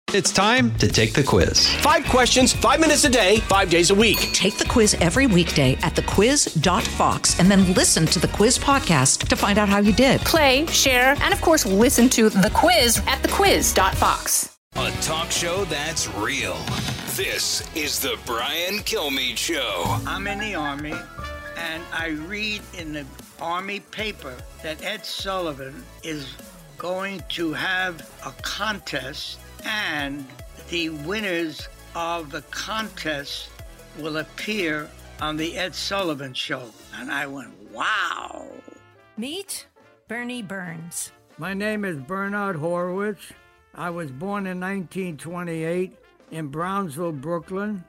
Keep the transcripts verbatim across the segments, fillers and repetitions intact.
It's time to take the quiz. Five questions, five minutes a day, five days a week. Take the quiz every weekday at the quiz dot fox and then listen to the quiz podcast to find out how you did. Play, share, and of course, listen to the quiz at the quiz dot fox. A talk show that's real. This is the Brian Kilmeade Show. I'm in the Army, and I read in the Army paper that Ed Sullivan is going to have a contest, and the winners of the contest will appear on the Ed Sullivan Show. And I went, wow. Meet Bernie Burns. My name is Bernard Horowitz. I was born in nineteen twenty-eight in Brownsville, Brooklyn.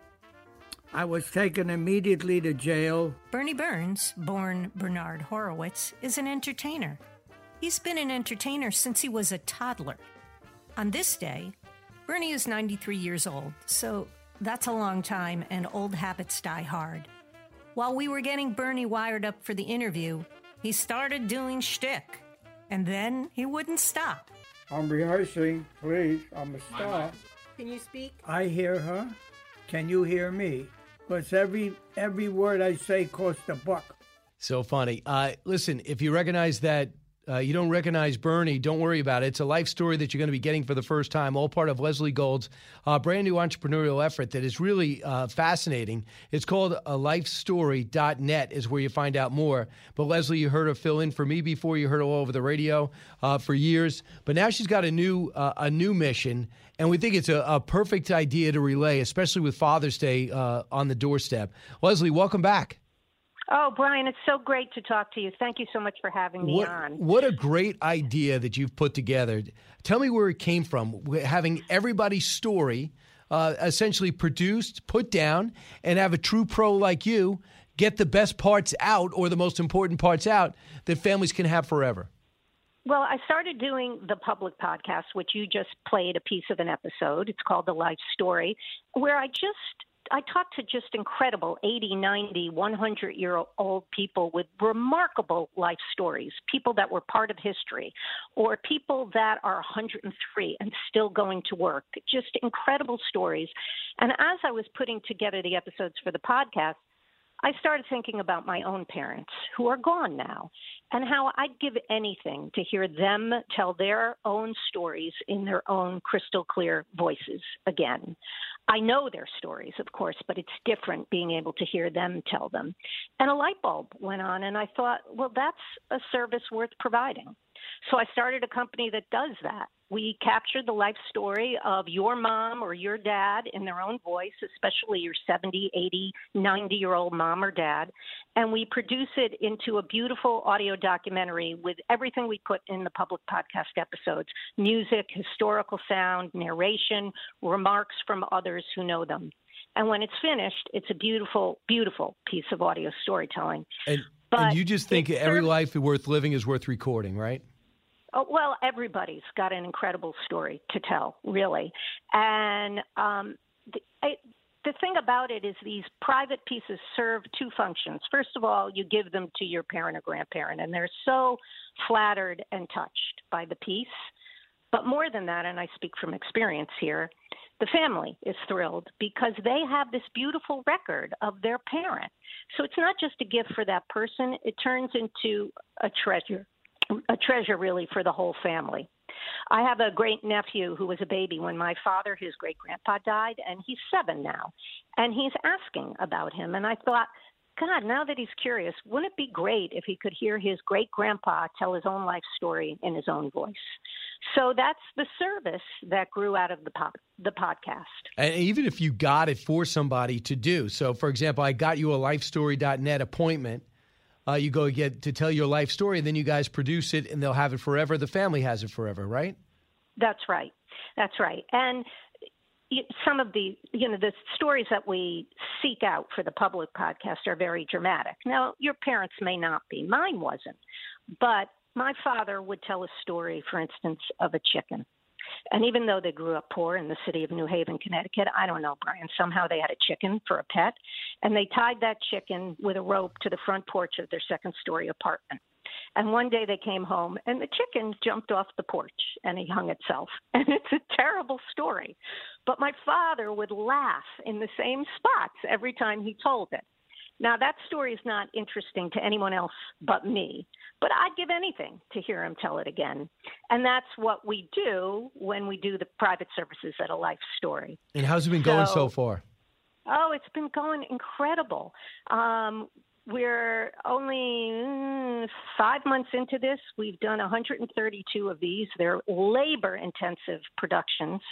I was taken immediately to jail. Bernie Burns, born Bernard Horowitz, is an entertainer. He's been an entertainer since he was a toddler. On this day, Bernie is ninety-three years old, so that's a long time and old habits die hard. While we were getting Bernie wired up for the interview, he started doing shtick, and then he wouldn't stop. I'm rehearsing, please. I'm a star. Can you speak? I hear her. Can you hear me? Because every, every word I say costs a buck. So funny. Uh, listen, if you recognize that Uh, you don't recognize Bernie, don't worry about it. It's a life story that you're going to be getting for the first time, all part of Leslie Gold's uh, brand new entrepreneurial effort that is really uh, fascinating. It's called a life story dot net is where you find out more. But Leslie, you heard her fill in for me before. You heard her all over the radio uh, for years. But now she's got a new uh, a new mission, and we think it's a, a perfect idea to relay, especially with Father's Day uh, on the doorstep. Leslie, welcome back. Oh, Brian, it's so great to talk to you. Thank you so much for having me what, on. What a great idea that you've put together. Tell me where it came from, having everybody's story uh, essentially produced, put down, and have a true pro like you get the best parts out, or the most important parts out, that families can have forever. Well, I started doing the public podcast, which you just played a piece of an episode. It's called The Life Story, where I just I talked to just incredible eighty, ninety, one hundred-year-old people with remarkable life stories, people that were part of history, or people that are one hundred three and still going to work, just incredible stories. And as I was putting together the episodes for the podcast, I started thinking about my own parents who are gone now, and how I'd give anything to hear them tell their own stories in their own crystal clear voices again. I know their stories, of course, but it's different being able to hear them tell them. And a light bulb went on, and I thought, well, that's a service worth providing. So I started a company that does that. We capture the life story of your mom or your dad in their own voice, especially your seventy, eighty, ninety-year-old mom or dad, and we produce it into a beautiful audio documentary with everything we put in the public podcast episodes: music, historical sound, narration, remarks from others who know them. And when it's finished, it's a beautiful, beautiful piece of audio storytelling. And, and you just think every life worth living is worth recording, right? Oh, well, everybody's got an incredible story to tell, really. And um, the, I, the thing about it is these private pieces serve two functions. First of all, you give them to your parent or grandparent, and they're so flattered and touched by the piece. But more than that, and I speak from experience here, the family is thrilled because they have this beautiful record of their parent. So it's not just a gift for that person. It turns into a treasure. A treasure, really, for the whole family. I have a great nephew who was a baby when my father, his great-grandpa, died, and he's seven now. And he's asking about him. And I thought, God, now that he's curious, wouldn't it be great if he could hear his great-grandpa tell his own life story in his own voice? So that's the service that grew out of the pop, the podcast. And even if you got it for somebody to do. So, for example, I got you a life story dot net appointment. Uh, you go get to tell your life story, and then you guys produce it, and they'll have it forever. The family has it forever, right? That's right. That's right. And some of the, you know, the stories that we seek out for the public podcast are very dramatic. Now, your parents may not be. Mine wasn't. But my father would tell a story, for instance, of a chicken. And even though they grew up poor in the city of New Haven, Connecticut, I don't know, Brian, somehow they had a chicken for a pet, and they tied that chicken with a rope to the front porch of their second-story apartment. And one day they came home, and the chicken jumped off the porch, and he hung itself. And it's a terrible story. But my father would laugh in the same spots every time he told it. Now, that story is not interesting to anyone else but me, but I'd give anything to hear him tell it again. And that's what we do when we do the private services at A Life Story. And how's it been going so, so far? Oh, it's been going incredible. Um, we're only mm, five months into this. We've done one hundred thirty-two of these. They're labor-intensive productions,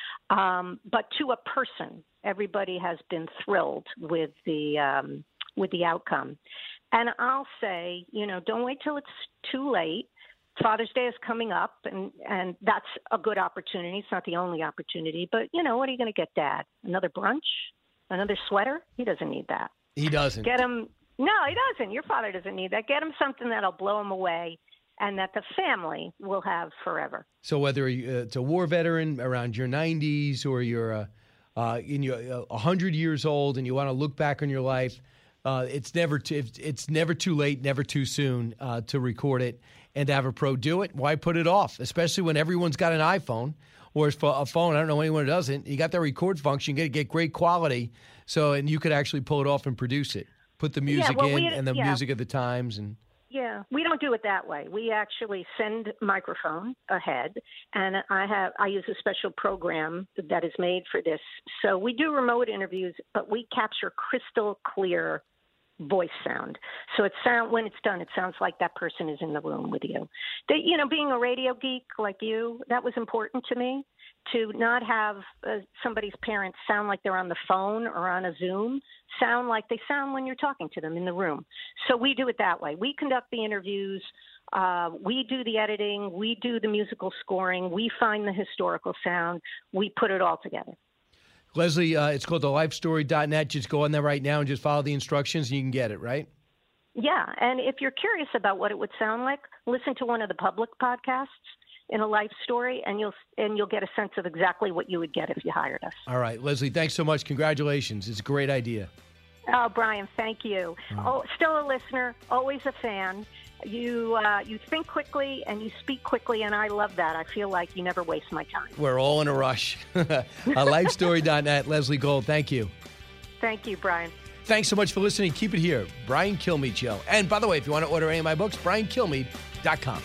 um, but to a person, everybody has been thrilled with the um, with the outcome. And I'll say, you know, don't wait till it's too late. Father's Day is coming up, and, and that's a good opportunity. It's not the only opportunity, but, you know, what are you going to get, Dad? Another brunch? Another sweater? He doesn't need that. He doesn't. Get him – no, he doesn't. Your father doesn't need that. Get him something that'll blow him away and that the family will have forever. So whether it's a war veteran around your nineties or you're uh, uh, in your uh, one hundred years old and you want to look back on your life, Uh, it's never too, it's never too late, never too soon uh, to record it and to have a pro do it. Why put it off? Especially when everyone's got an iPhone or a phone. I don't know anyone who doesn't. You got that record function. You get get great quality. So and you could actually pull it off and produce it. Put the music yeah, well, in we, and the yeah. music of the times and. Yeah, we don't do it that way. We actually send microphone ahead, and I have I use a special program that is made for this. So we do remote interviews, but we capture crystal clear voice sound. So it sound when it's done, it sounds like that person is in the room with you. They, you know, being a radio geek like you, that was important to me, to not have uh, somebody's parents sound like they're on the phone or on a Zoom, sound like they sound when you're talking to them in the room. So we do it that way. We conduct the interviews. Uh, we do the editing. We do the musical scoring. We find the historical sound. We put it all together. Leslie, uh, it's called the life story dot net. Just go on there right now and just follow the instructions and you can get it, right? Yeah, and if you're curious about what it would sound like, listen to one of the public podcasts in A Life Story, and you'll and you'll get a sense of exactly what you would get if you hired us. All right, Leslie, thanks so much. Congratulations. It's a great idea. Oh, Brian, thank you. Oh, still a listener, always a fan. You uh, you think quickly and you speak quickly, and I love that. I feel like you never waste my time. We're all in a rush. A life story dot net, Leslie Gold, thank you. Thank you, Brian. Thanks so much for listening. Keep it here. Brian Kilmeade Show. And by the way, if you want to order any of my books, brian kilmeade dot com.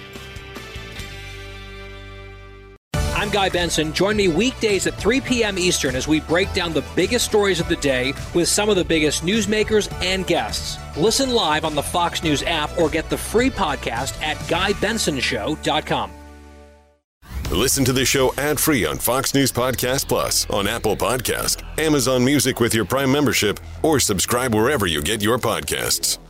I'm Guy Benson. Join me weekdays at three p.m. Eastern as we break down the biggest stories of the day with some of the biggest newsmakers and guests. Listen live on the Fox News app or get the free podcast at guy benson show dot com. Listen to the show ad-free on Fox News Podcast Plus, on Apple Podcast, Amazon Music with your Prime membership, or subscribe wherever you get your podcasts.